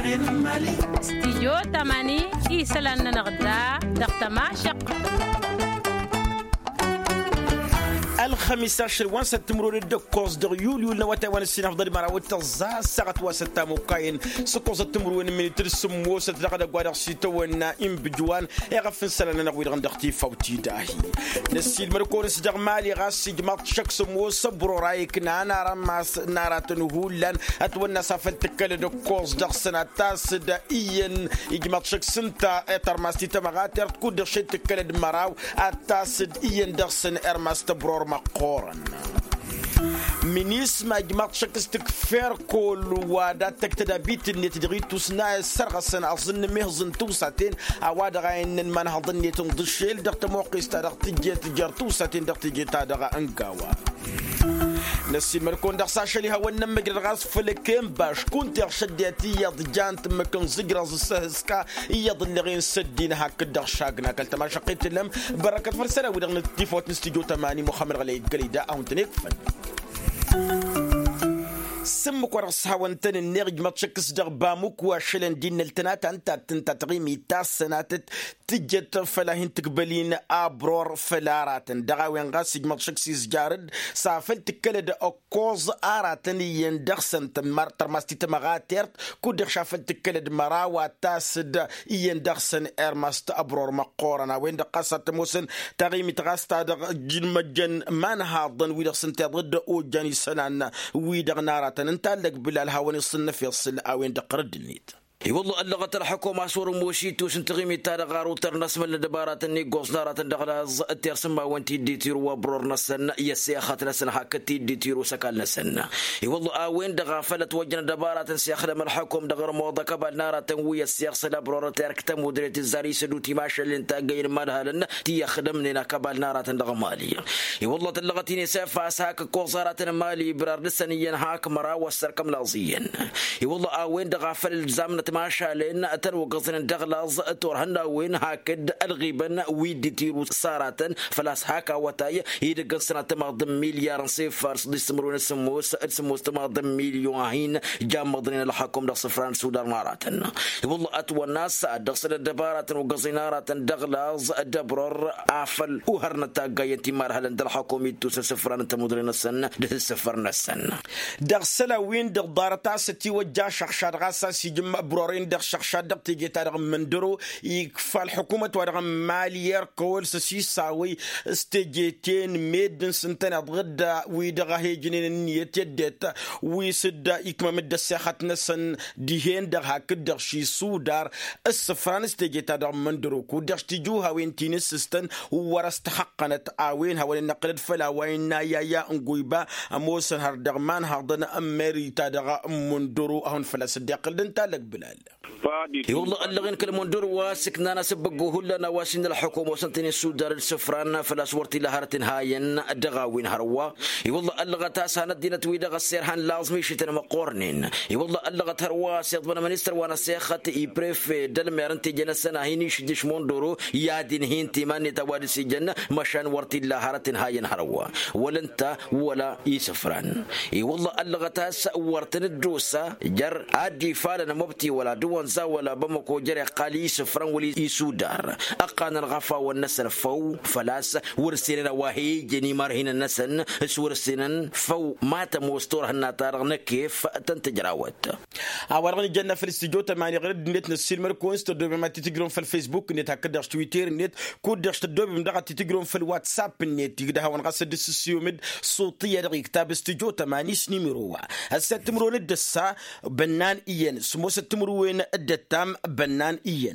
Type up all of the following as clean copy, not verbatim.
استيجو تماني إيسالنا نغدا دقتما شق الخميس 10 سبتمبر الدكوز دغ يوليو نواتا وانا السنة أفضل مراوت الزا ساعة واستا موقعين سكوز سبتمبر وين من ترسم وسط لغدا قوادر سيتوانا إم بجوان يغفن سلانا نغويد غندختي فوتي داهي نسيل مركورس دغ مالي غاسي جماعت شخص موسى برو رايك نانا رماس ناراتن هولان أتوانا سافل تكال دكوز دغ سنة تاسد إيان إجماعت شخص انتا ترماستي تمغاتر تكون دغ شي تكال دمراو أتاسد إيان دغ سن إرماس تبرور مقورن منيسما جماعة شخص تكفير كل وادا تكتدابيت النت دغي توسنا سرغسن أظن مهزن توساتين أواد غاين من هضن نتون ضشيل دغت موقيس تدغ تجيت جار توساتين دغ تجيت تدغ أنقاوا نسي مركون دغ ساشلي هوا نمجر غاس فلكين باش كنت يرشديتي يض جانت مكن زقرز السهسكا يض اللي سدين هاك دغ شاقنا كلت ما شقيت لهم بركة فرسلة ودغ نتيفوت نستيجو تماني محمد غلي قليدا أو تنكفن سمك ورصها وانتن النرج ما تشكس دربامك وشلن دين التنات انت تغيمي تاس سناتت تجت فلاهن تقبلين ابرور فلارات دغاوين غاسج ما تشكسيز جارد سافل تكلد اكوز اراتن يندخسن ترماستي تمغاتيرت كود شافل تكلد مراوا تاسد يندخسن ارماست ابرور مقورنا وين دقاسه موسن تغيمي تغاستا جن من هاضن ويدخسن تضد او جاني سنان ويدغ نتعلق بالهواني الصنف يصل أوين دقرد النيت اي والله اللغة الحكومة صور موشيتو سنتغيمي تارغارو ترنس من الدبارات النيقوس نارات الدغلاز الترسمة وانتي ديتيرو وبرور نسن يسياخات نسن حكتي ديتيرو سكال نسن اي والله اوين دغافلت وجنا دبارات سيخدم الحكوم دغر موضة كبال نارات ويا السياخ سلا برور تركت مديرية الزاري سدوتي ماشا اللي انت غير مالها تي يخدمنا كبال نارات دغمالية اي والله اللغتين سيفاس هاك كوزارات مالي برار لسنيا هاك مرا والسركم لازيا اي والله اوين دغافل الزامنة ماشا لأن أتنو قصن دغلاز تورهنا وين هاكد الغيبن ويدتيرو سارة فلاس هاكا وتاي يد قصنا تماض مليار صفر يستمرون السموس تماض مليون جام مضنين الحكم دغ صفران سودان ماراتن والله أتوى الناس دغسن الدبارة وقصنارة دغلاز دبرر عفل وهرنا تاقايتي مارهلن الحكومة توس صفران تمضرين السن ده السفرنا السن دغسلا وين دغدارتا ستي وجا شخشار غاسا سيجم برورين دغ شخشار دغ تيجي تارغ مندرو يكفى الحكومة وارغ ماليير كول سسي ساوي استجيتين ميدن سنتين أضغدا ويدغ هيجنين نيت يدت ويسد يكما مد الساخات نسن ديهين دغ هاك دغ شي سودار السفران استجي تارغ مندرو كو دغ تيجوها وين تينس سستن ورستحقنت آوين هاوين نقلد فلا وين يا انقويبا موسن هردغمان هردنا أمري تارغ مندرو أهون فلا صديق لنتا لك بلال والله اللغين كلمون دور واسكنا نسبقوه لنا واسين الحكومة وسنتين السودار السفران فلا صورتي لهارتين هاين الدغاوين هروا والله اللغة تاسانا دينا تويدا غسيرهان لازم يشتنا مقورنين والله اللغة هروا سيضبنا منستر وانا سيخات يبريف دلميرن تيجينا السنة هيني شديش موندورو يادين هين تيماني توالي سيجن مشان ورتي لهارتين هاين هروا ولنتا ولا يسفران والله اللغة تاس ورتن الدروسة جر عادي فالنا مبتي ولا دوان ولا بمكو جري قالي سفران ولي يسودار أقان الغفا والنسر فو فلاس ورسينا وهي جني مرهن النسن سورسينا فو مات موستور هالناتار كيف تنتجراوت أورغني جنة في الاستديو تماني غير نت نسيل مركون استديو بما تتجرون في الفيسبوك نت هكذا تويتر نت كودش تدوب بمدغة تتجرون في الواتساب نت يقدر هون قصد السيومد صوتية دقيق كتاب استديو تماني سنيمروا الستمرون الدسا بنان إيان سمو ستمروين الدتام بنان إيان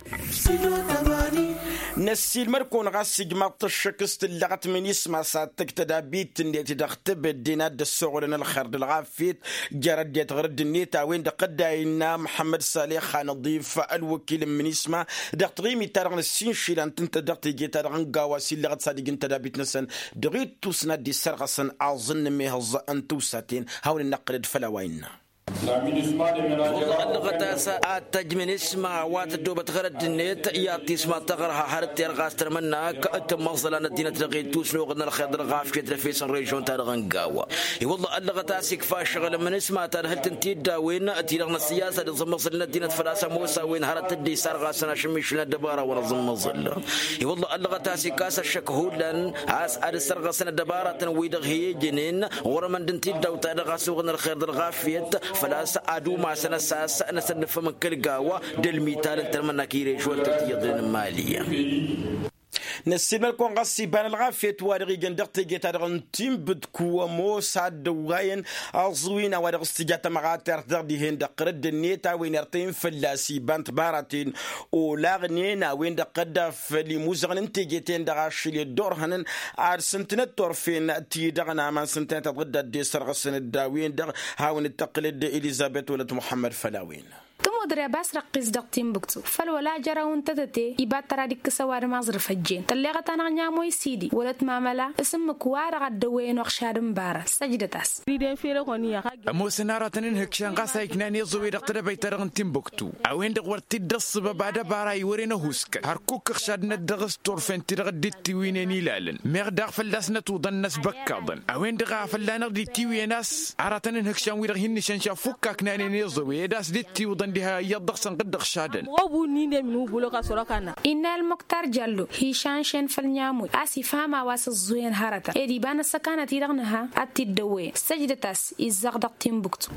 نسي المركون غاسي جماعة الشكست اللي غات من يسمع ساتك تدابيت اللي تدختب الدينات السعودين الخرد الغافيت جرد يتغرد النيتا وين دقداينا محمد صالح خان الضيف الوكيل من يسمع دقت غيمي تارغن السين شيلان تنت دقت يجي تارغن قواسي اللي غات صادقين تدابيت نسن دغيت توسنا دي سرغسن أظن ميهز أنتو ساتين هاول النقلد فلاويننا والله اللغة التجمين اسمها واتدوبة غرد النت ياتي اسمها تغرها حرت يرغاس ترمنا كأتم مصدر أن الدين تلقي توسنو قدنا الخير غاف كتر في سنريجون تارغنقاوة والله اللغة تاسك فاشغل من اسمها ترهل تنتيد داوين تيرغنا السياسة نظم مصر الدين فلاسة موسى وين هرت الدي سارغاسنا شميش للدبارة ونظم مظل والله اللغة تاسك كاس الشكهولا عاس أرسرغسنا الدبارة ويدغ هي جنين ورمن دنتيد داو تارغاس وغنا الخير الغافيت فلاسة أدو ما سنة ساس أنا سنفهم من كل قاوة دل ميتال ترمنا كيري شو التيضين المالية نسيب لكم غسي بان الغافية وارغي جندقتي جيتارغن تيم بدكو موساد دوغاين أغزوين وارغ استجاتا مغاتر دردي هند قرد النيتا وين ارتين فلاسي بانت باراتين ولاغنين وين دقدا فلي موزغن انتيجيتين دغاشي الدور هنن عاد سنتين الطرفين تيدغنا من سنتين تغدى دي سرغسن الداوين دغ هاون التقليد إليزابيث ولد محمد فلاوين تمودري بس رقيس دقتين بكتو فالولا جرى وانتدتي يبات ترى ديك سوار مازرف الجين تلغة انا نعموي سيدي ولت ماملا اسم كوار غدوين وخشار مبارا سجدتاس مو سنارة ننهكشان غاسا يكناني زوي دقتر بيترغن تيمبكتو اوين دغورتي دص بعد بارا يورينا هوسك هركوك خشاد ندغس طرفين ترغدتي وينني لالن مغداغ فلاسنا توضنس بكاضن اوين دغا فلانا ديتي ويناس عراتن نهكشان ويرغين شنشا فوكا كناني زوي داس ديتي وضن ديها يضغسن قدغ شادن إن المختار جلو هيشان شن فالنيامو أسي فاما واس الزوين هارتا إدي بان السكانة تيرغنها أتي الدوي سجدتاس إزاغدق تيمبكتو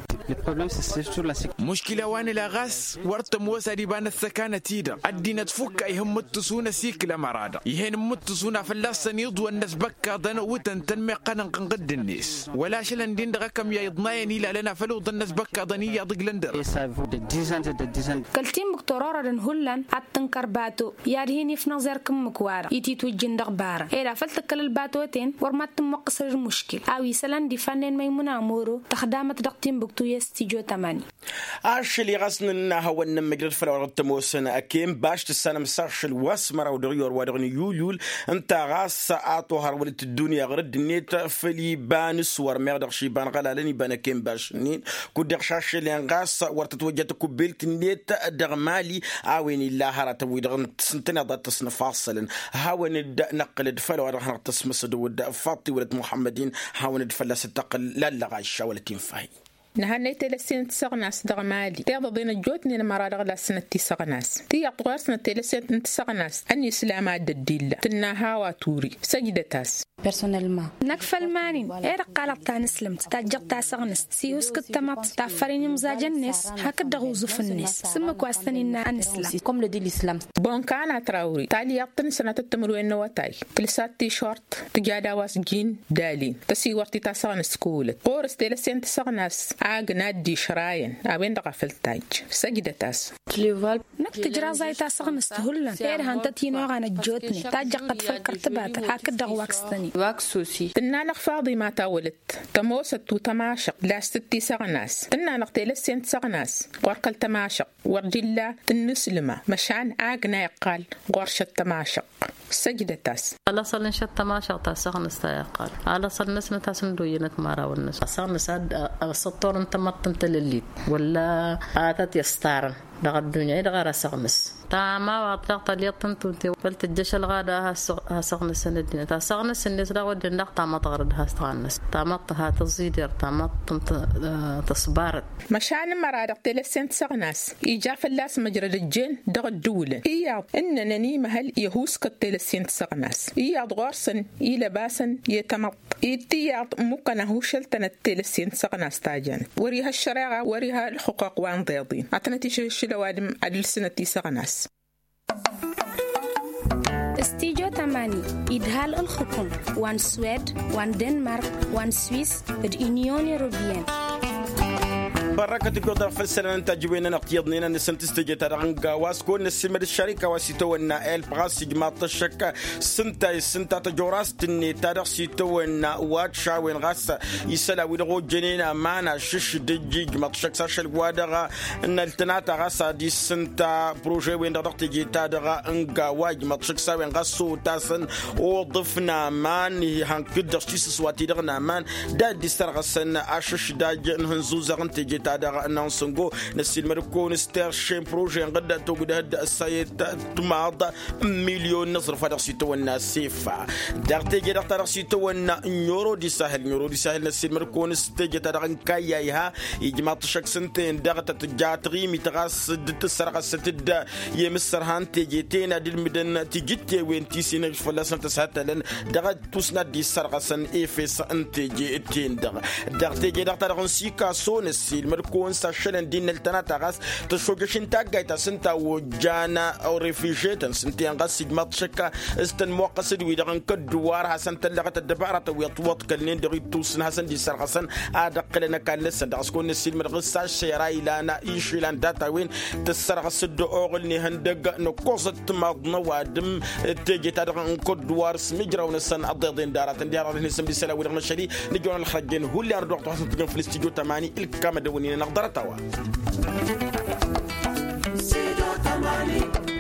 مشكلة وان لاغاس ورت موسى دي بان السكانة تيدا أدينا تفك يهم متسونا سيكلا مرادا يهين متسونا فلاسن يضوى الناس بكا ضن وتن تنمي قنن قنقد الناس ولا شلن دين دغكم يا يضناين إلا لنا فلو ضن الناس بكا ضني يضق لندر كلتين بكتورورا هولان عتنكر باتو يارهيني في نظر كم مكوارا يتي توجين دغبارا إلا فلتكل الباتوتين ورمات مقصر المشكل أو يسلان دي فنن ميمونا أمورو تخدامة دقتين بكتو يستيجو تماني اللي غسنا هو النمجر فلو رتموسنا أكيم باش تسانا مساش الواسمرا ودغيور ودغني يوليول انت غاس آتو هرولت الدنيا غرد النيت فلي بان سوار مغدغ شيبان غلالني بان كيم باش نين كودغ شاش اللي غاس ورتتوجت كوبيلت النيت دغمالي عاوين الله هرت ويدغن سنتنا ضد تصنفاصلا هاون نقل دفلو راح نقتص ود فاطي ولد محمدين هاون دفلس التقل لا لا غايشه ولا تنفعي نهانيت لسنة تسغناس دغمالي تيضا دين الجوتني المرارغ لسنة تسغناس تيغطغار سنة لسنة تسغناس أني سلاما الدلة تناها واتوري سجدتاس بيرسونيلما نكفل مانين إرقالق تانسلمت تاجق تاسغنس سيوس كتمات تافريني مزاج الناس هكذا غوزف الناس سمك واستنينا عن الإسلام كم لدي الإسلام بون كان تراوري تالي يقطن سنة التمروين نواتاي كلسات تيشورت تجادا واسجين دالين تسيورتي تاسغنس كولت قورس تلسين تسغنس عاقنا دي شراين أبين دغفل تاج سجدتاس نك تجرا زي تاسغنس تهلا إيرهان تتينو غانا جوتني تاجقت فالكرتبات هكذا واكستني واكسوسي تنانق فاضي ما تاولت تموست وتماشق لاستتي سغناس تنانق تلسين سغناس ورقل تماشق ورجلا تنسلمة مشان عاقنا يقال ورشة تماشق سجدتاس على صل نشط تماشق تاسغنس تايقال على صل نسنا تاسندو ينك مارا والنس سغنس السطور انت مطنت لليت ولا عادت يستارن دغ الدنيا دغ راسغنس تا ما وطلقت ليطن تونتي قلت الجيش الغادا هسغنس الدنيا تا سغنس الناس دا ودن دغ تا ما تغرد هاستغنس تا ما تزيدر تا ما تصبارت مشان مرادق تلسين سغناس إيجا فلاس مجرد الجن دغ الدولة إيا إننا نيمة هل يهوس كتلسين سغناس إيا غارسن إيلا باسن يتمط إيتيا مكنا هوشلتنا التلسين سغناس تاجان وريها الشريعة وريها الحقوق وان ضيضين عطنتي شلوادم عدل سنة سغناس استيجو تماني إدهال الحكم وان سويد وان دنمارك وان سويس اليونيون يوروبيان بركة القدر فلسنا نتاجبين نقيضنينا نسنتستجي ترغنقا واسكون نسمد الشركة واسيتو النائل بغاس جماعة الشكا سنتا تجوراس تني تارغ سيتو الناوات شاوين غاس يسلا ويدغو جنينا مانا شش دجي جماعة الشك ساشل قوادغا ان التناتا غاسا دي سنتا بروجي وين دغ تجي تارغا انقا واجماعة الشك ساوين غاسو تاسن وضفنا مان هنكدر شيس سواتي دغنا مان دا دي سرغسن اشش داج انهنزوزا غنتجي تادا نانسونغو نسيل مركون ستار شين بروجي غدا توقد هاد السايت تماض مليون نصرف هذا سيتو الناس سيفا دارتي جدا تادا سيتو نيورو دي ساحل نسيل مركون ستيجي تادا كاياها يجمع تشك سنتين دارتا تجاتري متغاس دت سرقة ستد يمسر هان تيجيتين دل مدن تيجيتي وين تيسين فلاسن تسهتلن دارت توسنا دي سرقة سن إفس أنتيجيتين دارتي جدا تادا سيكا سونسيل مركون ساشلن دين التناتا غاس تشوكشين تاقايتا سنتا وجانا أو ريفيجيتن سنتين غاس يجمع تشكا استن موقصد ويدغن كدوار حسن تلغت الدبارة ويطوط كالنين دغي توسن حسن دي سرقة سن أدقلنا كان لسن دغسكون نسيل مرغسا شيراي لانا إيشيلان داتا وين تسرقة سدو أغلني هندق نقوصت ماضنا وادم تيجي تدغن كدوار سمجرا ونسن أضيضين دارات ديارة نسم دي سلا ودغن الشري نجونا الخرجين هو اللي أردوك تحسن تقن في الاستيجو تماني الكامل دوني نقدر توا